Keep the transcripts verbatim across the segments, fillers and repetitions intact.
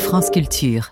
France Culture.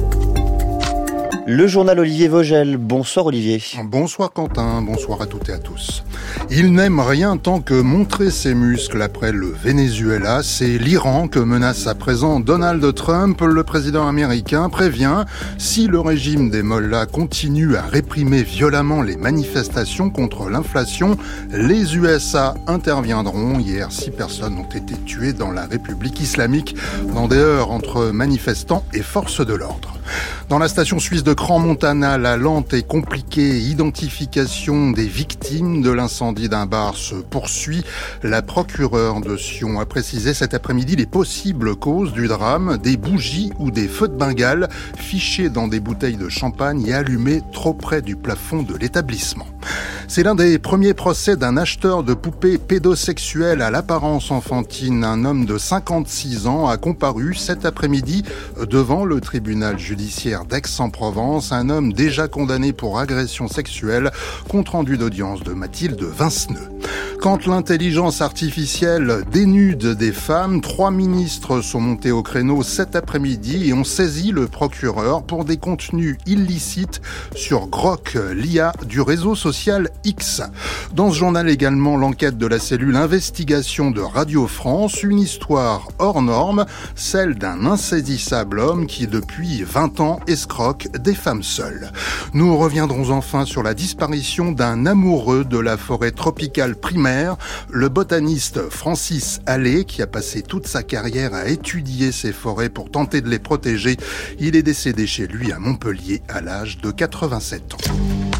Le journal Olivier Vogel. Bonsoir Olivier. Bonsoir Quentin, bonsoir à toutes et à tous. Il n'aime rien tant que montrer ses muscles après le Venezuela. C'est l'Iran que menace à présent Donald Trump. Le président américain prévient, si le régime des mollahs continue à réprimer violemment les manifestations contre l'inflation, les U S A interviendront. Hier, six personnes ont été tuées dans la République islamique dans des heurts entre manifestants et forces de l'ordre. Dans la station suisse de Crans-Montana, la lente et compliquée identification des victimes de l'incendie d'un bar se poursuit. La procureure de Sion a précisé cet après-midi les possibles causes du drame, des bougies ou des feux de Bengale fichés dans des bouteilles de champagne et allumés trop près du plafond de l'établissement. C'est l'un des premiers procès d'un acheteur de poupées pédosexuelles à l'apparence enfantine. Un homme de cinquante-six ans a comparu cet après-midi devant le tribunal judiciaire d'Aix-en-Provence. Un homme déjà condamné pour agression sexuelle. Compte rendu d'audience de Mathilde Vinceneux. Quand l'intelligence artificielle dénude des femmes, trois ministres sont montés au créneau cet après-midi et ont saisi le procureur pour des contenus illicites sur Grok, l'I A du réseau social X. Dans ce journal également, l'enquête de la cellule investigation de Radio France, une histoire hors norme, celle d'un insaisissable homme qui depuis vingt ans escroque des femmes seules. Nous reviendrons enfin sur la disparition d'un amoureux de la forêt tropicale primaire, le botaniste Francis Allais, qui a passé toute sa carrière à étudier ces forêts pour tenter de les protéger. Il est décédé chez lui à Montpellier à l'âge de quatre-vingt-sept ans.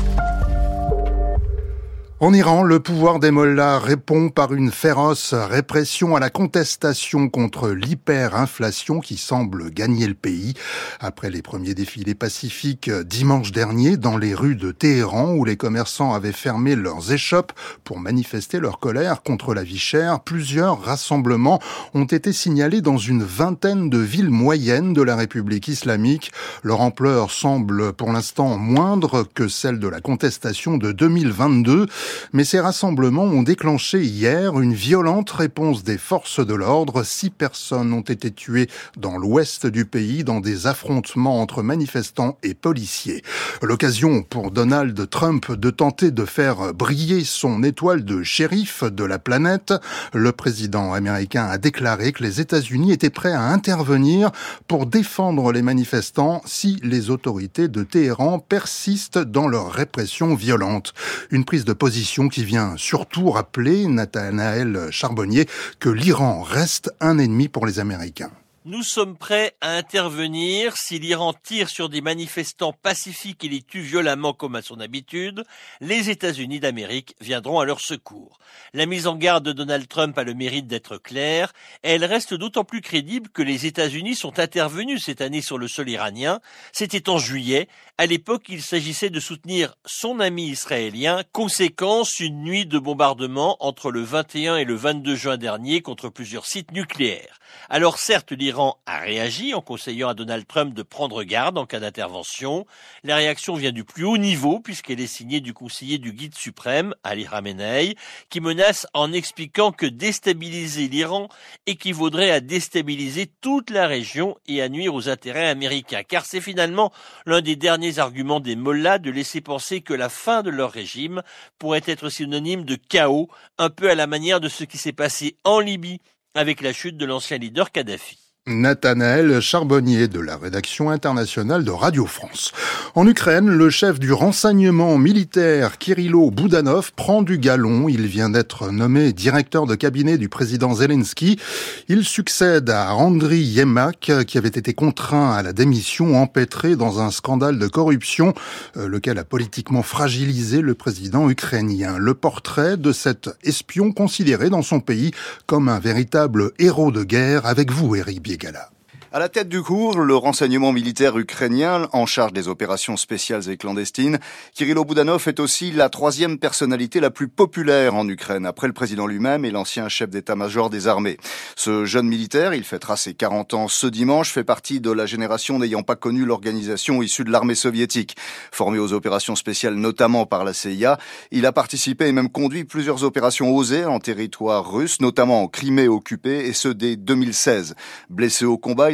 En Iran, le pouvoir des mollahs répond par une féroce répression à la contestation contre l'hyperinflation qui semble gagner le pays. Après les premiers défilés pacifiques dimanche dernier dans les rues de Téhéran où les commerçants avaient fermé leurs échoppes pour manifester leur colère contre la vie chère, plusieurs rassemblements ont été signalés dans une vingtaine de villes moyennes de la République islamique. Leur ampleur semble pour l'instant moindre que celle de la contestation de deux mille vingt-deux. Mais ces rassemblements ont déclenché hier une violente réponse des forces de l'ordre. Six personnes ont été tuées dans l'ouest du pays dans des affrontements entre manifestants et policiers. L'occasion pour Donald Trump de tenter de faire briller son étoile de shérif de la planète. Le président américain a déclaré que les États-Unis étaient prêts à intervenir pour défendre les manifestants si les autorités de Téhéran persistent dans leur répression violente. Une prise de position qui vient surtout rappeler, Nathanaël Charbonnier, que l'Iran reste un ennemi pour les Américains. Nous sommes prêts à intervenir si l'Iran tire sur des manifestants pacifiques et les tue violemment comme à son habitude. Les États-Unis d'Amérique viendront à leur secours. La mise en garde de Donald Trump a le mérite d'être claire. Elle reste d'autant plus crédible que les États-Unis sont intervenus cette année sur le sol iranien. C'était en juillet. À l'époque, il s'agissait de soutenir son ami israélien. Conséquence, une nuit de bombardement entre le vingt et un et le vingt-deux juin dernier contre plusieurs sites nucléaires. Alors certes, l'Iran a réagi en conseillant à Donald Trump de prendre garde en cas d'intervention. La réaction vient du plus haut niveau puisqu'elle est signée du conseiller du guide suprême, Ali Khamenei, qui menace en expliquant que déstabiliser l'Iran équivaudrait à déstabiliser toute la région et à nuire aux intérêts américains. Car c'est finalement l'un des derniers arguments des mollahs de laisser penser que la fin de leur régime pourrait être synonyme de chaos, un peu à la manière de ce qui s'est passé en Libye avec la chute de l'ancien leader Kadhafi. Nathanaël Charbonnier de la rédaction internationale de Radio France. En Ukraine, le chef du renseignement militaire Kirilo Boudanov prend du galon. Il vient d'être nommé directeur de cabinet du président Zelensky. Il succède à Andriy Yermak qui avait été contraint à la démission, empêtré dans un scandale de corruption, lequel a politiquement fragilisé le président ukrainien. Le portrait de cet espion considéré dans son pays comme un véritable héros de guerre avec vous, Éric Biégala. À la tête du cours, le renseignement militaire ukrainien en charge des opérations spéciales et clandestines, Kirilo Boudanov est aussi la troisième personnalité la plus populaire en Ukraine, après le président lui-même et l'ancien chef d'état-major des armées. Ce jeune militaire, il fêtera ses quarante ans ce dimanche, fait partie de la génération n'ayant pas connu l'organisation issue de l'armée soviétique. Formé aux opérations spéciales notamment par la C I A, il a participé et même conduit plusieurs opérations osées en territoire russe, notamment en Crimée occupée, et ce dès deux mille seize. Blessé au combat, il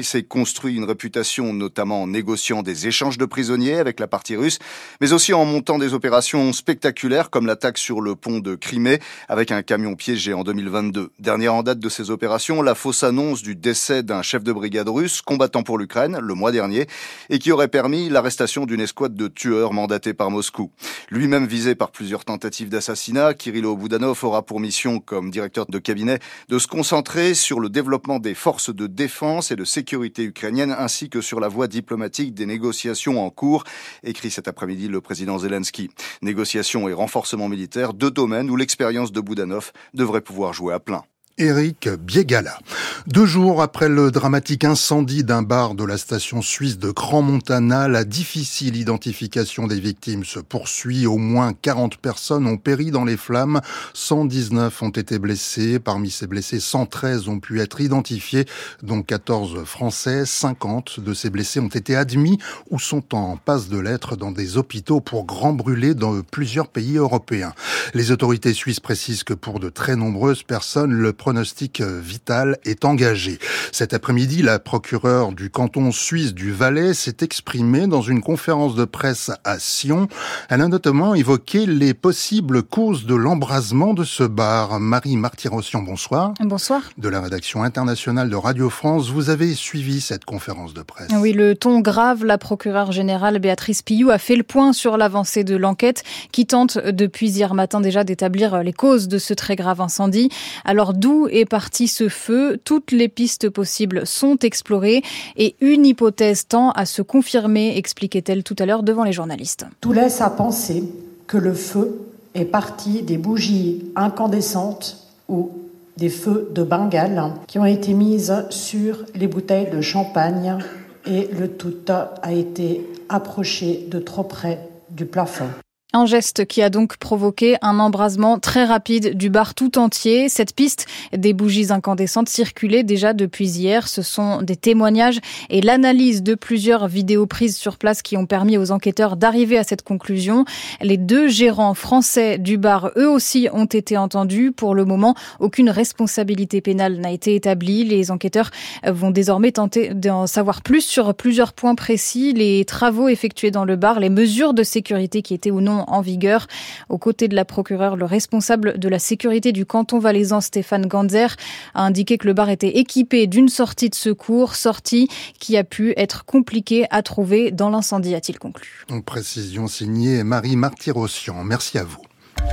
s'est construit une réputation notamment en négociant des échanges de prisonniers avec la partie russe, mais aussi en montant des opérations spectaculaires comme l'attaque sur le pont de Crimée avec un camion piégé en deux mille vingt-deux. Dernière en date de ces opérations, la fausse annonce du décès d'un chef de brigade russe combattant pour l'Ukraine le mois dernier et qui aurait permis l'arrestation d'une escouade de tueurs mandatés par Moscou. Lui-même visé par plusieurs tentatives d'assassinat, Kirilo Boudanov aura pour mission, comme directeur de cabinet, de se concentrer sur le développement des forces de défense et de sécurité ukrainiennes ainsi que sur la voie diplomatique des négociations en cours, écrit cet après-midi le président Zelensky. Négociations et renforcement militaire, deux domaines où l'expérience de Boudanov devrait pouvoir jouer à plein. Éric Biegala. Deux jours après le dramatique incendie d'un bar de la station suisse de Crans-Montana, la difficile identification des victimes se poursuit. Au moins quarante personnes ont péri dans les flammes. cent dix-neuf ont été blessés. Parmi ces blessés, cent treize ont pu être identifiés, dont quatorze Français. cinquante de ces blessés ont été admis ou sont en passe de l'être dans des hôpitaux pour grands brûlés dans plusieurs pays européens. Les autorités suisses précisent que pour de très nombreuses personnes, le pronostic vital est engagé. Cet après-midi, la procureure du canton suisse du Valais s'est exprimée dans une conférence de presse à Sion. Elle a notamment évoqué les possibles causes de l'embrasement de ce bar. Marie Martyrossian, bonsoir. Bonsoir. De la rédaction internationale de Radio France, vous avez suivi cette conférence de presse. Oui, le ton grave, la procureure générale Béatrice Pillou a fait le point sur l'avancée de l'enquête qui tente depuis hier matin déjà d'établir les causes de ce très grave incendie. Alors d'où est parti ce feu? Toutes les pistes possibles sont explorées et une hypothèse tend à se confirmer, expliquait-elle tout à l'heure devant les journalistes. Tout laisse à penser que le feu est parti des bougies incandescentes ou des feux de Bengale qui ont été mises sur les bouteilles de champagne et le tout a été approché de trop près du plafond. Un geste qui a donc provoqué un embrasement très rapide du bar tout entier. Cette piste des bougies incandescentes circulait déjà depuis hier. Ce sont des témoignages et l'analyse de plusieurs vidéos prises sur place qui ont permis aux enquêteurs d'arriver à cette conclusion. Les deux gérants français du bar, eux aussi, ont été entendus. Pour le moment, aucune responsabilité pénale n'a été établie. Les enquêteurs vont désormais tenter d'en savoir plus sur plusieurs points précis. Les travaux effectués dans le bar, les mesures de sécurité qui étaient ou non en vigueur. Aux côtés de la procureure, le responsable de la sécurité du canton valaisan, Stéphane Ganzer, a indiqué que le bar était équipé d'une sortie de secours, sortie qui a pu être compliquée à trouver dans l'incendie, a-t-il conclu. En précision signée Marie Martyrossian. Merci à vous.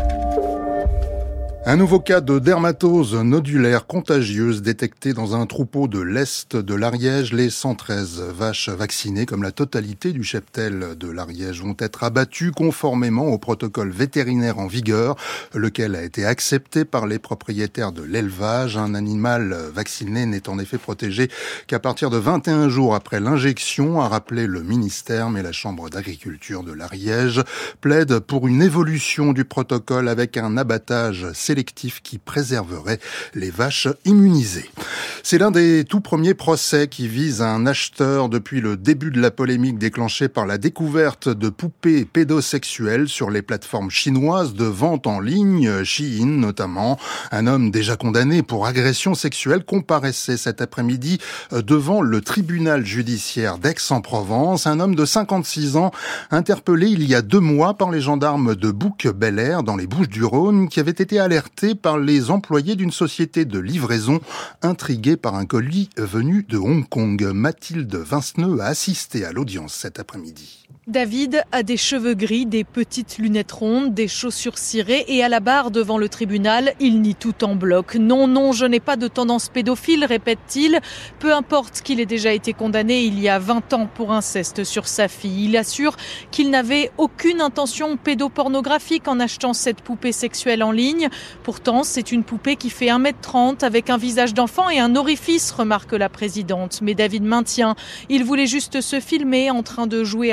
Un nouveau cas de dermatose nodulaire contagieuse détecté dans un troupeau de l'Est de l'Ariège. Les cent treize vaches vaccinées, comme la totalité du cheptel de l'Ariège, vont être abattues conformément au protocole vétérinaire en vigueur, lequel a été accepté par les propriétaires de l'élevage. Un animal vacciné n'est en effet protégé qu'à partir de vingt et un jours après l'injection, a rappelé le ministère, mais la Chambre d'agriculture de l'Ariège plaide pour une évolution du protocole avec un abattage sélectif qui préserverait les vaches immunisées. C'est l'un des tout premiers procès qui vise un acheteur depuis le début de la polémique déclenchée par la découverte de poupées pédosexuelles sur les plateformes chinoises de vente en ligne, Shein notamment. Un homme déjà condamné pour agression sexuelle comparaissait cet après-midi devant le tribunal judiciaire d'Aix-en-Provence. Un homme de cinquante-six ans interpellé il y a deux mois par les gendarmes de Bouc-Bel-Air dans les Bouches-du-Rhône qui avait été alerté par les employés d'une société de livraison intrigués par un colis venu de Hong Kong. Mathilde Vinceneux a assisté à l'audience cet après-midi. David a des cheveux gris, des petites lunettes rondes, des chaussures cirées et à la barre devant le tribunal, il nie tout en bloc. Non, non, je n'ai pas de tendance pédophile, répète-t-il. Peu importe qu'il ait déjà été condamné il y a vingt ans pour inceste sur sa fille. Il assure qu'il n'avait aucune intention pédopornographique en achetant cette poupée sexuelle en ligne. Pourtant, c'est une poupée qui fait un mètre trente avec un visage d'enfant et un orifice, remarque la présidente. Mais David maintient, il voulait juste se filmer en train de jouer à l'enseignant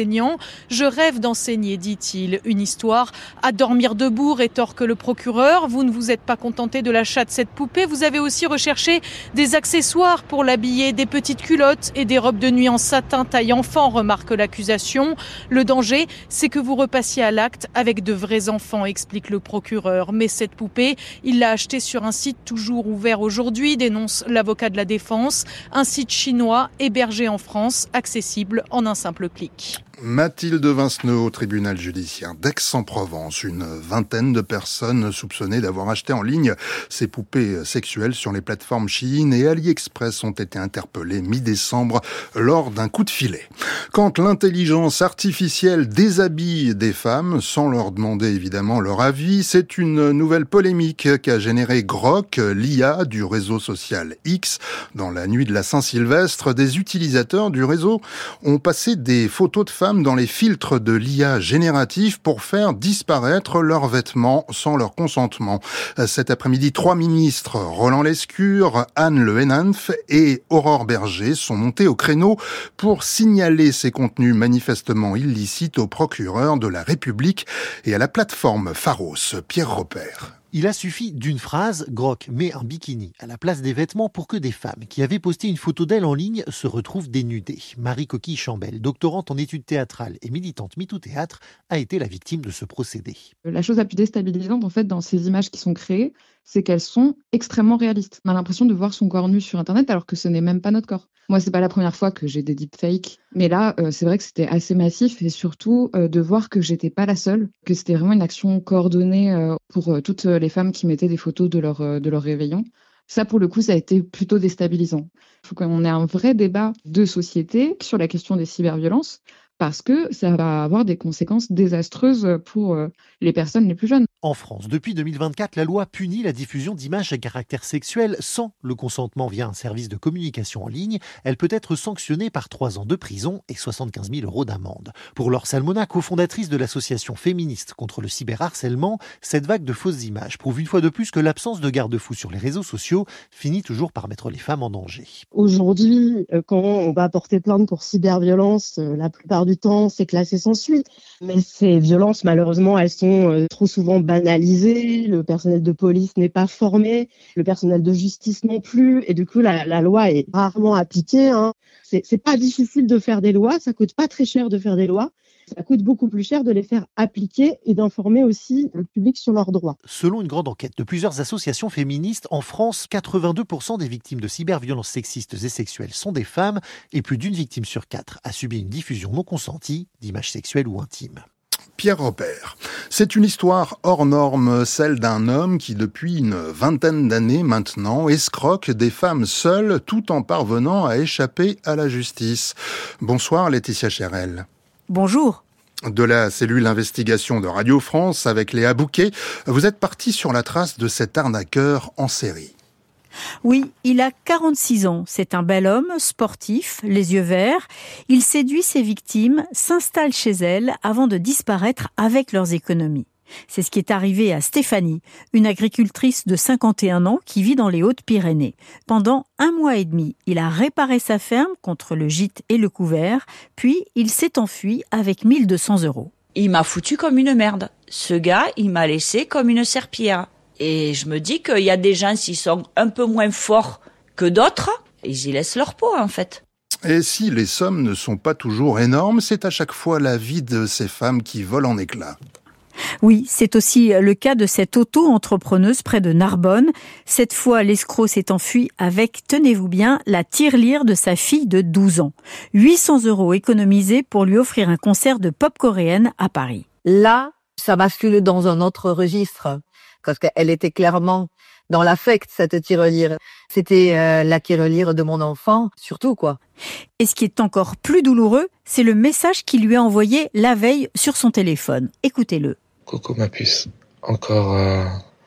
enseignant. Je rêve d'enseigner, dit-il. Une histoire à dormir debout, rétorque le procureur. Vous ne vous êtes pas contenté de l'achat de cette poupée. Vous avez aussi recherché des accessoires pour l'habiller, des petites culottes et des robes de nuit en satin taille enfant, remarque l'accusation. Le danger, c'est que vous repassiez à l'acte avec de vrais enfants, explique le procureur. Mais cette poupée, il l'a achetée sur un site toujours ouvert aujourd'hui, dénonce l'avocat de la défense. Un site chinois hébergé en France, accessible en un simple clic. Mathilde Vincenot au tribunal judiciaire d'Aix-en-Provence. Une vingtaine de personnes soupçonnées d'avoir acheté en ligne ces poupées sexuelles sur les plateformes Shein et AliExpress ont été interpellées mi-décembre lors d'un coup de filet. Quand l'intelligence artificielle déshabille des femmes, sans leur demander évidemment leur avis, c'est une nouvelle polémique qu'a généré Grok, l'I A du réseau social X. Dans la nuit de la Saint-Sylvestre, des utilisateurs du réseau ont passé des photos de femmes dans les filtres de l'I A génératif pour faire disparaître leurs vêtements sans leur consentement. Cet après-midi, trois ministres, Roland Lescure, Anne Le Henanff et Aurore Berger, sont montés au créneau pour signaler ces contenus manifestement illicites au procureur de la République et à la plateforme Pharos. Pierre Robert. Il a suffi d'une phrase, Grok met un bikini à la place des vêtements pour que des femmes qui avaient posté une photo d'elle en ligne se retrouvent dénudées. Marie Coquille-Chambel, doctorante en études théâtrales et militante MeToo Théâtre, a été la victime de ce procédé. La chose la plus déstabilisante en fait dans ces images qui sont créées, c'est qu'elles sont extrêmement réalistes. On a l'impression de voir son corps nu sur Internet alors que ce n'est même pas notre corps. Moi, c'est pas la première fois que j'ai des deepfakes, mais là, euh, c'est vrai que c'était assez massif et surtout euh, de voir que j'étais pas la seule, que c'était vraiment une action coordonnée euh, pour euh, toutes les femmes qui mettaient des photos de leur euh, de leur réveillon. Ça, pour le coup, ça a été plutôt déstabilisant. Il faut qu'on ait un vrai débat de société sur la question des cyberviolences, parce que ça va avoir des conséquences désastreuses pour euh, les personnes les plus jeunes. En France, depuis deux mille vingt-quatre, la loi punit la diffusion d'images à caractère sexuel sans le consentement via un service de communication en ligne. Elle peut être sanctionnée par trois ans de prison et soixante-quinze mille euros d'amende. Pour Laure Salmona, cofondatrice de l'association féministe contre le cyberharcèlement, cette vague de fausses images prouve une fois de plus que l'absence de garde-fous sur les réseaux sociaux finit toujours par mettre les femmes en danger. Aujourd'hui, quand on va porter plainte pour cyberviolence, la plupart du temps, c'est classé sans suite. Mais ces violences, malheureusement, elles sont trop souvent banalisées. Le personnel de police n'est pas formé, le personnel de justice non plus. Et du coup, la, la loi est rarement appliquée. Hein. C'est, c'est pas difficile de faire des lois, ça coûte pas très cher de faire des lois. Ça coûte beaucoup plus cher de les faire appliquer et d'informer aussi le public sur leurs droits. Selon une grande enquête de plusieurs associations féministes, en France, quatre-vingt-deux pour cent des victimes de cyberviolences sexistes et sexuelles sont des femmes et plus d'une victime sur quatre a subi une diffusion non consentie d'images sexuelles ou intimes. Pierre Robert. C'est une histoire hors norme, celle d'un homme qui, depuis une vingtaine d'années maintenant, escroque des femmes seules tout en parvenant à échapper à la justice. Bonsoir Laetitia Chérel. Bonjour. De la cellule investigation de Radio France avec Léa Bouquet, vous êtes parti sur la trace de cet arnaqueur en série. Oui, il a quarante-six ans. C'est un bel homme, sportif, les yeux verts. Il séduit ses victimes, s'installe chez elles avant de disparaître avec leurs économies. C'est ce qui est arrivé à Stéphanie, une agricultrice de cinquante et un ans qui vit dans les Hautes-Pyrénées. Pendant un mois et demi, il a réparé sa ferme contre le gîte et le couvert, puis il s'est enfui avec mille deux cents euros. Il m'a foutu comme une merde. Ce gars, il m'a laissé comme une serpillière. Et je me dis qu'il y a des gens, s'ils sont un peu moins forts que d'autres, ils y laissent leur peau en fait. Et si les sommes ne sont pas toujours énormes, c'est à chaque fois la vie de ces femmes qui vole en éclats. Oui, c'est aussi le cas de cette auto-entrepreneuse près de Narbonne. Cette fois, l'escroc s'est enfui avec, tenez-vous bien, la tirelire de sa fille de douze ans. huit cents euros économisés pour lui offrir un concert de pop coréenne à Paris. Là, ça bascule dans un autre registre, parce qu'elle était clairement dans l'affect, cette tirelire. C'était euh, la tirelire de mon enfant, surtout, quoi. Et ce qui est encore plus douloureux, c'est le message qu'il lui a envoyé la veille sur son téléphone. Écoutez-le. Coucou ma puce, encore euh,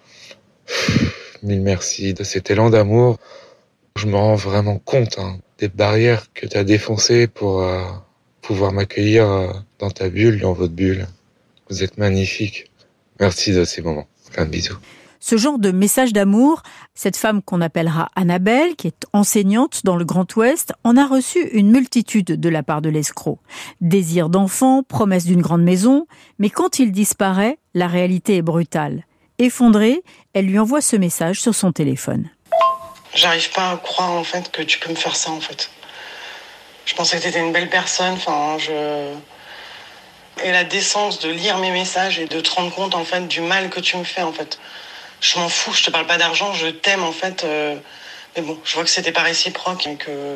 mille merci de cet élan d'amour. Je me rends vraiment compte hein, des barrières que tu as défoncées pour euh, pouvoir m'accueillir euh, dans ta bulle, dans votre bulle. Vous êtes magnifique. Merci de ces moments. Plein de bisous. Ce genre de message d'amour, cette femme qu'on appellera Annabelle, qui est enseignante dans le Grand Ouest, en a reçu une multitude de la part de l'escroc. Désir d'enfant, promesse d'une grande maison, mais quand il disparaît, la réalité est brutale. Effondrée, elle lui envoie ce message sur son téléphone. J'arrive pas à croire en fait que tu peux me faire ça en fait. Je pensais que t'étais une belle personne, enfin je... Et la décence de lire mes messages et de te rendre compte en fait du mal que tu me fais en fait. Je m'en fous, je te parle pas d'argent, je t'aime en fait. Euh... Mais bon, je vois que c'était pas réciproque et que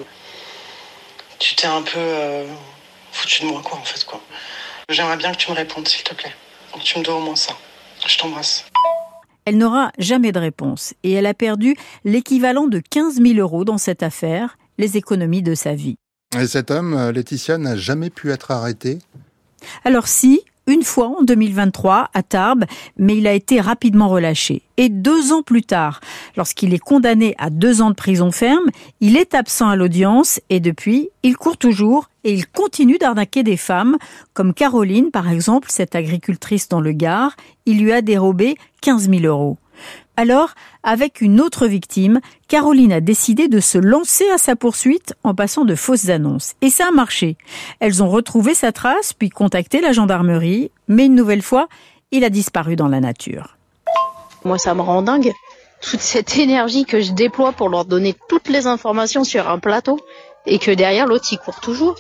tu t'es un peu euh, foutu de moi quoi en fait quoi. J'aimerais bien que tu me répondes s'il te plaît. Tu me dois au moins ça. Je t'embrasse. Elle n'aura jamais de réponse et elle a perdu l'équivalent de quinze mille euros dans cette affaire, les économies de sa vie. Et cet homme, Laetitia, n'a jamais pu être arrêté ? Alors si, une fois en deux mille vingt-trois à Tarbes, mais il a été rapidement relâché. Et deux ans plus tard, lorsqu'il est condamné à deux ans de prison ferme, il est absent à l'audience et depuis, il court toujours et il continue d'arnaquer des femmes, comme Caroline par exemple, cette agricultrice dans le Gard, il lui a dérobé quinze mille euros. Alors, avec une autre victime, Caroline a décidé de se lancer à sa poursuite en passant de fausses annonces. Et ça a marché. Elles ont retrouvé sa trace, puis contacté la gendarmerie, mais une nouvelle fois, il a disparu dans la nature. Moi, ça me rend dingue. Toute cette énergie que je déploie pour leur donner toutes les informations sur un plateau, et que derrière, l'autre, il court toujours.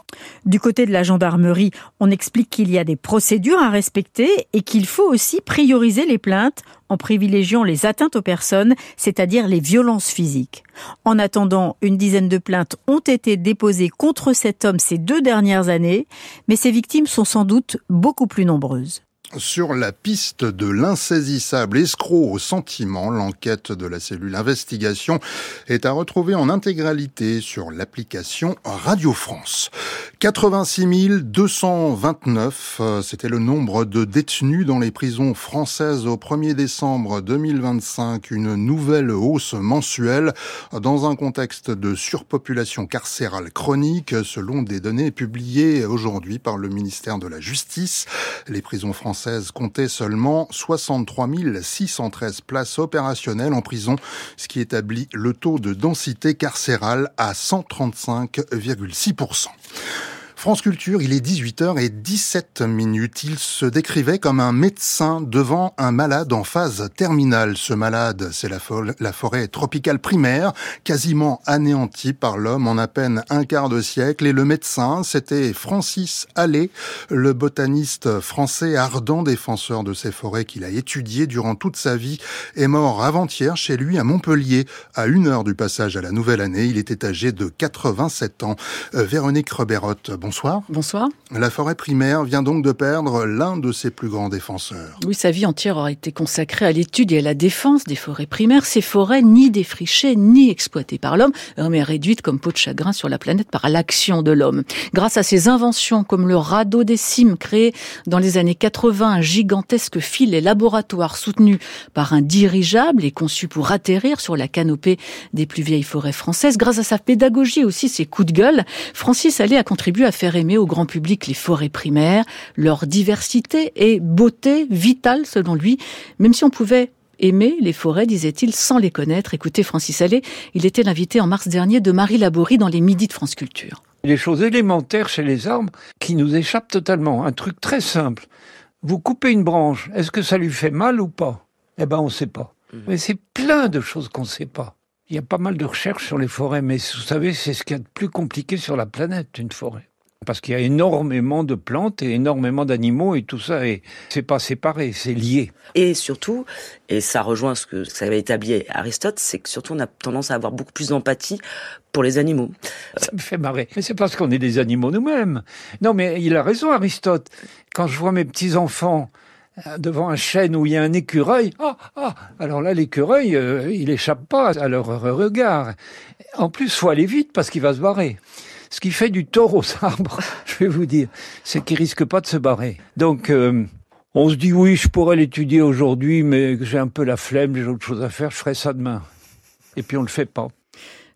Du côté de la gendarmerie, on explique qu'il y a des procédures à respecter et qu'il faut aussi prioriser les plaintes en privilégiant les atteintes aux personnes, c'est-à-dire les violences physiques. En attendant, une dizaine de plaintes ont été déposées contre cet homme ces deux dernières années, mais ses victimes sont sans doute beaucoup plus nombreuses. Sur la piste de l'insaisissable escroc au sentiment, l'enquête de la cellule investigation est à retrouver en intégralité sur l'application Radio France. quatre-vingt-six mille deux cent vingt-neuf, c'était le nombre de détenus dans les prisons françaises au premier décembre deux mille vingt-cinq, une nouvelle hausse mensuelle dans un contexte de surpopulation carcérale chronique, selon des données publiées aujourd'hui par le ministère de la Justice. Les prisons françaises comptait seulement soixante-trois mille six cent treize places opérationnelles en prison, ce qui établit le taux de densité carcérale à cent trente-cinq virgule six pour cent. France Culture, il est dix-huit heures dix-sept minutes. Il se décrivait comme un médecin devant un malade en phase terminale. Ce malade, c'est la, fo- la forêt tropicale primaire, quasiment anéantie par l'homme en à peine un quart de siècle. Et le médecin, c'était Francis Allais, le botaniste français ardent défenseur de ces forêts qu'il a étudiées durant toute sa vie, est mort avant-hier chez lui à Montpellier, à une heure du passage à la nouvelle année. Il était âgé de quatre-vingt-sept ans. Euh, Véronique Reberotte, bonsoir. Bonsoir. Bonsoir. La forêt primaire vient donc de perdre l'un de ses plus grands défenseurs. Oui, sa vie entière aura été consacrée à l'étude et à la défense des forêts primaires. Ces forêts ni défrichées, ni exploitées par l'homme, mais réduites comme peau de chagrin sur la planète par l'action de l'homme. Grâce à ses inventions comme le radeau des cimes, créé dans les années quatre-vingts, un gigantesque fil et laboratoire soutenu par un dirigeable et conçu pour atterrir sur la canopée des plus vieilles forêts françaises. Grâce à sa pédagogie et aussi ses coups de gueule, Francis Allais a contribué à faire aimer au grand public les forêts primaires, leur diversité et beauté vitale selon lui, même si on pouvait aimer les forêts, disait-il, sans les connaître. Écoutez, Francis Allais, il était l'invité en mars dernier de Marie Laborie dans les Midis de France Culture. Les choses élémentaires chez les arbres qui nous échappent totalement. Un truc très simple. Vous coupez une branche, est-ce que ça lui fait mal ou pas ? Eh ben, on ne sait pas. Mais c'est plein de choses qu'on ne sait pas. Il y a pas mal de recherches sur les forêts, mais vous savez, c'est ce qu'il y a de plus compliqué sur la planète, une forêt. Parce qu'il y a énormément de plantes et énormément d'animaux et tout ça, et c'est pas séparé, c'est lié. Et surtout, et ça rejoint ce que ça avait établi Aristote, c'est que surtout on a tendance à avoir beaucoup plus d'empathie pour les animaux. Ça me fait marrer. Mais c'est parce qu'on est des animaux nous-mêmes. Non, mais il a raison Aristote. Quand je vois mes petits-enfants devant un chêne où il y a un écureuil, ah, ah, alors là l'écureuil, euh, il échappe pas à leur regard. En plus, faut aller vite parce qu'il va se barrer. Ce qui fait du tort aux arbres, je vais vous dire, c'est qu'ils risquent pas de se barrer. Donc, euh, on se dit oui, je pourrais l'étudier aujourd'hui, mais j'ai un peu la flemme, j'ai autre chose à faire, je ferai ça demain. Et puis on le fait pas.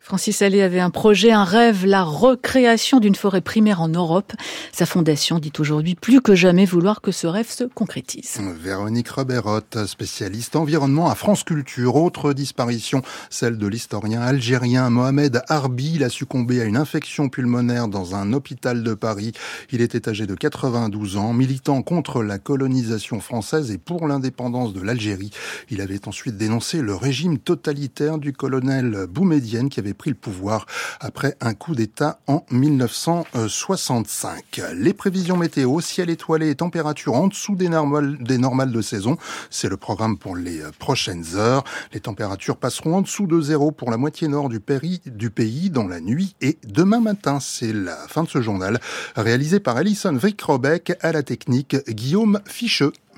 Francis Allais avait un projet, un rêve, la recréation d'une forêt primaire en Europe. Sa fondation dit aujourd'hui plus que jamais vouloir que ce rêve se concrétise. Véronique Reberotte, spécialiste environnement à France Culture. Autre disparition, celle de l'historien algérien Mohamed Harbi. Il a succombé à une infection pulmonaire dans un hôpital de Paris. Il était âgé de quatre-vingt-douze ans, militant contre la colonisation française et pour l'indépendance de l'Algérie. Il avait ensuite dénoncé le régime totalitaire du colonel Boumedienne qui avait pris le pouvoir après un coup d'État en mille neuf cent soixante-cinq. Les prévisions météo, ciel étoilé et température en dessous des normales, des normales de saison. C'est le programme pour les prochaines heures. Les températures passeront en dessous de zéro pour la moitié nord du, péri, du pays dans la nuit et demain matin. C'est la fin de ce journal réalisé par Alison Vrick-Robeck, à la technique Guillaume Ficheux.